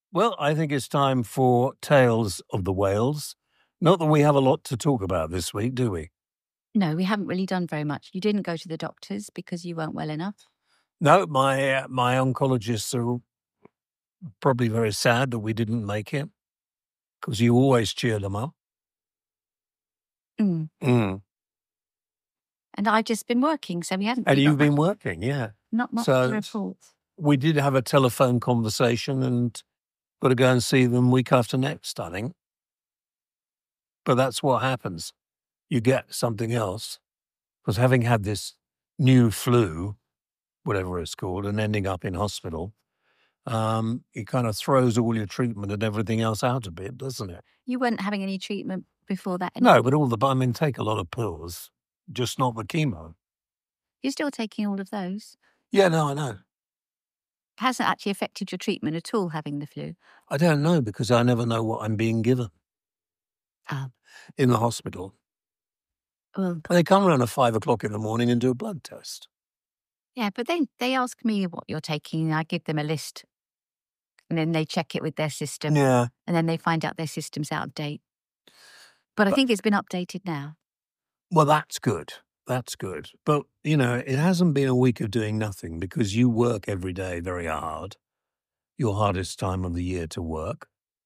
Well, I think it's time for Tales of the Whales. Not that we have a lot to talk about this week, do we? No, we haven't really done very much. You didn't go to the doctors because you weren't well enough. No, my oncologists are probably very sad that we didn't make it because you always cheer them up. Mm. Mm. And I've just been working, so we hadn't. And we you've got been much- working, yeah. Not much So- to report. We did have a telephone conversation and got to go and see them week after next, I think. But that's what happens. You get something else. Because having had this new flu, whatever it's called, and ending up in hospital, it kind of throws all your treatment and everything else out a bit, doesn't it? You weren't having any treatment before that anyway. No, but take a lot of pills, just not the chemo. You're still taking all of those. Yeah, no, I know. It hasn't actually affected your treatment at all, having the flu. I don't know because I never know what I'm being given in the hospital. Well, They come around at 5 o'clock in the morning and do a blood test. yeah, but they ask me what you're taking, and I give them a list. And then they check it with their system. Yeah. And then they find out their system's out of date. But I think it's been updated now. Well, that's good. That's good. But, it hasn't been a week of doing nothing because you work every day very hard. Your hardest time of the year to work.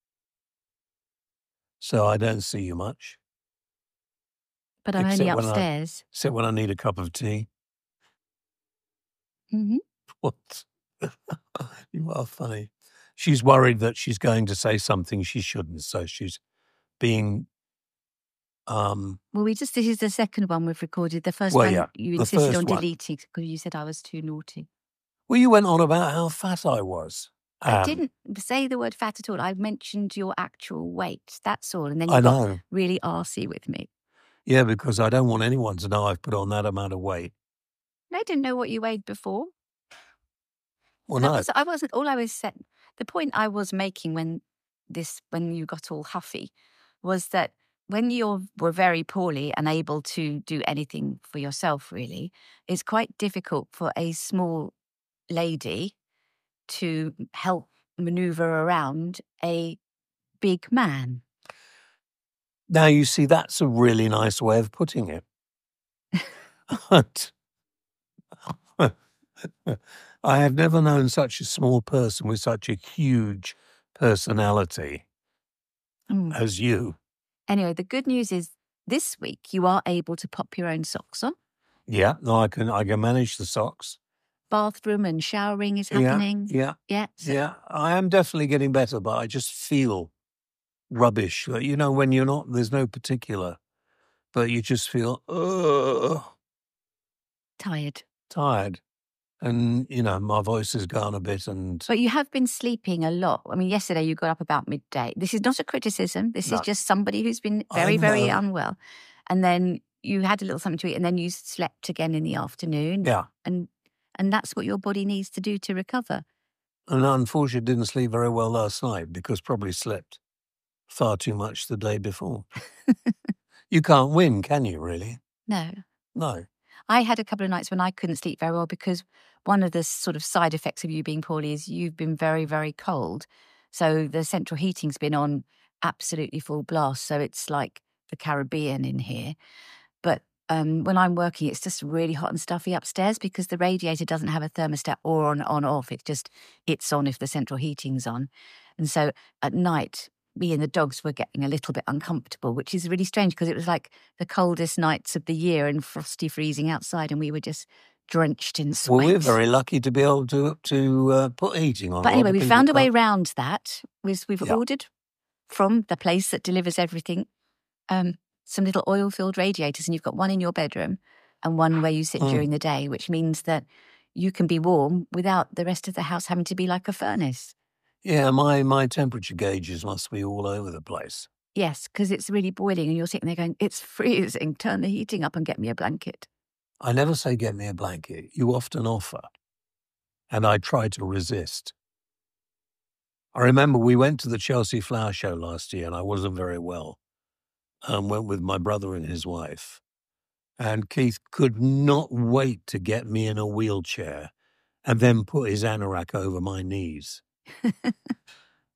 So I don't see you much. But I'm only Except when I- upstairs. Except when I need a cup of tea. Mm-hmm. What? You are funny. She's worried that she's going to say something she shouldn't. So she's being... Well, this is the second one we've recorded. The first Well, one yeah, you the insisted first on one. deleting because you said I was too naughty. Well, you went on about how fat I was. I didn't say the word fat at all. I mentioned your actual weight. That's all. And then I you got know. really arsey with me. Yeah, because I don't want anyone to know I've put on that amount of weight. I didn't know what you weighed before. Well, no. I wasn't. All I was saying, the point I was making when you got all huffy, was that when you were very poorly and able to do anything for yourself, really, it's quite difficult for a small lady to help maneuver around a big man. Now, you see, that's a really nice way of putting it. I have never known such a small person with such a huge personality as you. Anyway, the good news is this week you are able to pop your own socks on. Yeah, no, I can manage the socks. Bathroom and showering is happening. Yeah. So I am definitely getting better, but I just feel rubbish. When you're not, there's no particular, but you just feel tired. And, my voice has gone a bit But you have been sleeping a lot. I mean, yesterday you got up about midday. This is not a criticism. This is just somebody who's been very, very unwell. And then you had a little something to eat and then you slept again in the afternoon. Yeah. And that's what your body needs to do to recover. And unfortunately didn't sleep very well last night because probably slept far too much the day before. You can't win, can you, really? No. I had a couple of nights when I couldn't sleep very well because one of the sort of side effects of you being poorly is you've been very, very cold. So the central heating's been on absolutely full blast. So it's like the Caribbean in here. But when I'm working, it's just really hot and stuffy upstairs because the radiator doesn't have a thermostat or on off. It's on if the central heating's on. And so at night, me and the dogs were getting a little bit uncomfortable, which is really strange because it was like the coldest nights of the year and frosty freezing outside and we were just drenched in sweat. Well, we're very lucky to be able to put heating on. But anyway, we found a way around that. We've ordered from the place that delivers everything some little oil-filled radiators, and you've got one in your bedroom and one where you sit during the day, which means that you can be warm without the rest of the house having to be like a furnace. Yeah, my temperature gauges must be all over the place. Yes, because it's really boiling and you're sitting there going, it's freezing, turn the heating up and get me a blanket. I never say get me a blanket. You often offer. And I try to resist. I remember we went to the Chelsea Flower Show last year and I wasn't very well. Went with my brother and his wife. And Keith could not wait to get me in a wheelchair and then put his anorak over my knees.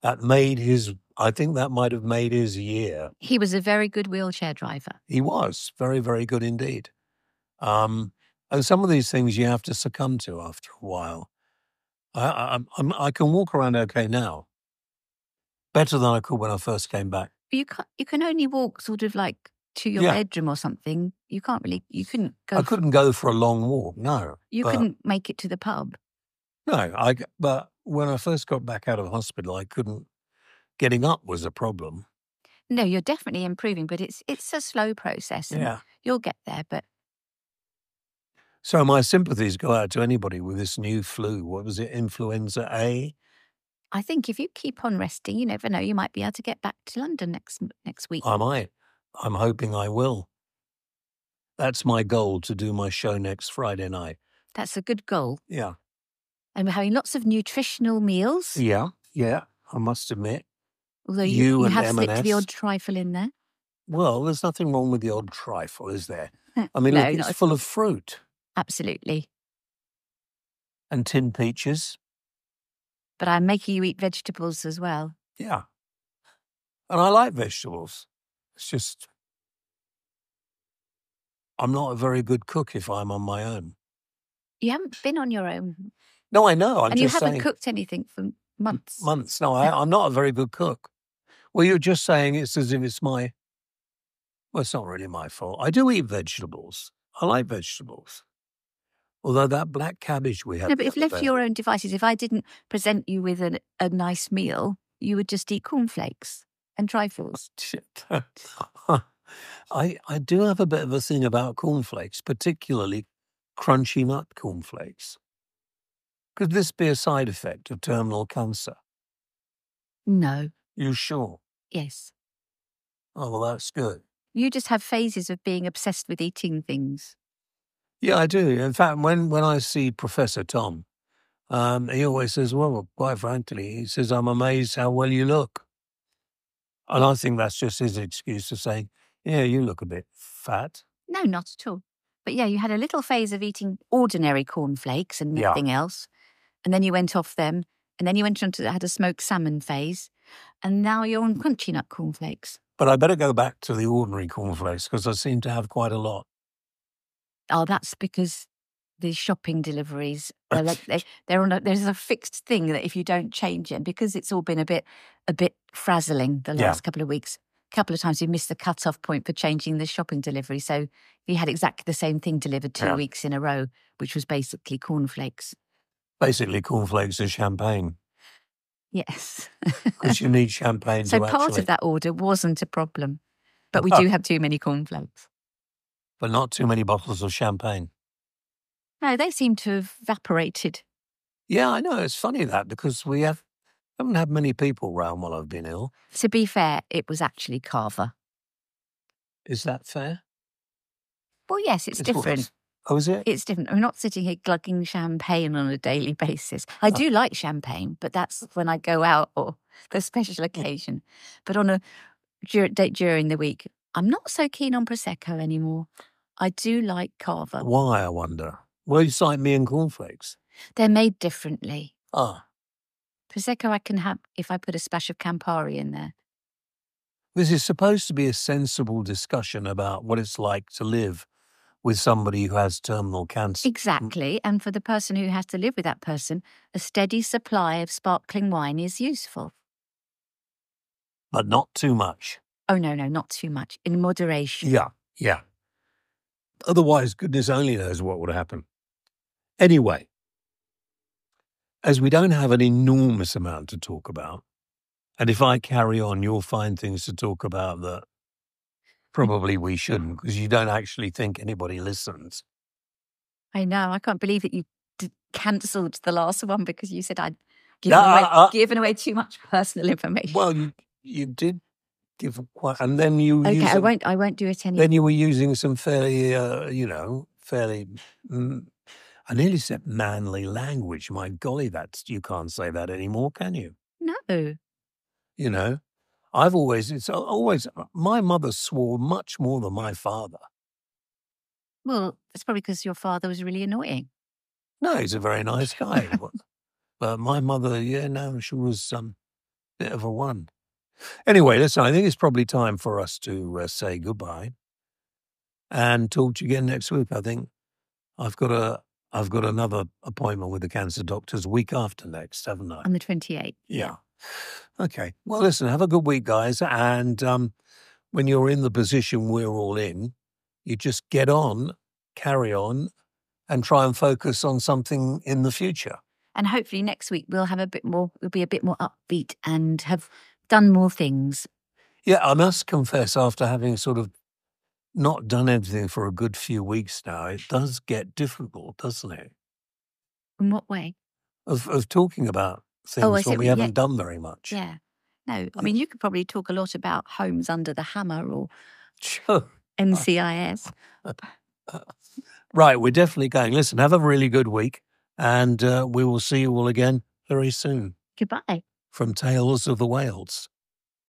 I think that might have made his year. He was a very good wheelchair driver. He was very, very good indeed. And some of these things you have to succumb to after a while. I can walk around okay now, better than I could when I first came back. But you can only walk sort of like to your Yeah. bedroom or something. You couldn't go. I couldn't go for a long walk, no. You but- couldn't make it to the pub. No, but when I first got back out of hospital, I couldn't. Getting up was a problem. No, you're definitely improving, but it's a slow process. And Yeah. you'll get there. But So my sympathies go out to anybody with this new flu. What was it? Influenza A? I think if you keep on resting, you never know, you might be able to get back to London next week. I might. I'm hoping I will. That's my goal, to do my show next Friday night. That's a good goal. Yeah. And we're having lots of nutritional meals. Yeah. I must admit. Although You you and have slipped the M&S. odd trifle in there. Well, there's nothing wrong with the odd trifle, is there? I mean, No, look, not it's at full of fruit Absolutely. and tinned peaches. But I'm making you eat vegetables as well. Yeah. And I like vegetables. It's just, I'm not a very good cook if I'm on my own. You haven't been on your own. No, I know. I'm and you just haven't saying. cooked anything for months. Months. No, I'm not a very good cook. Well, you're just saying it's as if it's my. Well, it's not really my fault. I do eat vegetables. I like vegetables. Although that black cabbage we had. No, the but if other left to day- your own devices, if I didn't present you with a nice meal, you would just eat cornflakes and trifles. Shit. I do have a bit of a thing about cornflakes, particularly crunchy nut cornflakes. Could this be a side effect of terminal cancer? No. You sure? Yes. Oh, well, that's good. You just have phases of being obsessed with eating things. Yeah, I do. In fact, when I see Professor Tom, he always says, well, quite frankly, he says, I'm amazed how well you look. And I think that's just his excuse for saying, yeah, you look a bit fat. No, not at all. But yeah, you had a little phase of eating ordinary cornflakes and Yeah. nothing else. And then you went off them. And then you went on to had a smoked salmon phase. And now you're on crunchy nut cornflakes. But I better go back to the ordinary cornflakes because I seem to have quite a lot. Oh, that's because the shopping deliveries, they're on there's a fixed thing that if you don't change it, and because it's all been a bit frazzling the Yeah. last couple of weeks, a couple of times we missed the cut-off point for changing the shopping delivery. So we had exactly the same thing delivered 2 Yeah. weeks in a row, which was basically cornflakes. Basically, cornflakes and champagne Yes. because you need champagne So to part actually, of that order wasn't a problem. But we Oh. do have too many cornflakes. but not too many bottles of champagne. No, they seem to have evaporated. Yeah, I know. It's funny that because we haven't had many people round while I've been ill. To be fair, it was actually Carver. Is that fair? Well, yes, it's It different. was. Oh, is it? It's different. I'm not sitting here glugging champagne on a daily basis. I do like champagne, but that's when I go out or for a special occasion. But on a date during the week, I'm not so keen on Prosecco anymore. I do like Carver. Why, I wonder? Well, it's like me and cornflakes. They're made differently. Ah, Prosecco I can have if I put a splash of Campari in there. this is supposed to be a sensible discussion about what it's like to live with somebody who has terminal cancer. Exactly. And for the person who has to live with that person, a steady supply of sparkling wine is useful. But not too much. Oh, no, not too much. In moderation. Yeah. Otherwise, goodness only knows what would happen. Anyway, as we don't have an enormous amount to talk about, and if I carry on, you'll find things to talk about that probably we shouldn't, because you don't actually think anybody listens. I know. I can't believe that you cancelled the last one because you said I'd given away too much personal information. Well, you did give quite, and then you. Okay, used I won't do it anymore. Then you were using some fairly, I nearly said manly language. My golly, you can't say that anymore, can you? No. You know, it's always, my mother swore much more than my father. Well, that's probably because your father was really annoying. No, he's a very nice guy. But my mother, she was, Bit of a one. Anyway, listen, I think it's probably time for us to say goodbye and talk to you again next week. I think I've got another appointment with the cancer doctors week after next, haven't I? On the 28th. Yeah. Okay. Well, listen, have a good week, guys. And when you're in the position we're all in, you just get on, carry on, and try and focus on something in the future. And hopefully next week we'll be a bit more upbeat and have done more things. Yeah, I must confess, after having sort of not done anything for a good few weeks now, it does get difficult, doesn't it? In what way? Of talking about things when we haven't done very much. Yeah. No, I mean, you could probably talk a lot about Homes Under the Hammer or Sure. NCIS. Right, we're definitely going. Listen, have a really good week, and we will see you all again very soon. Goodbye. From Tales of the Wales.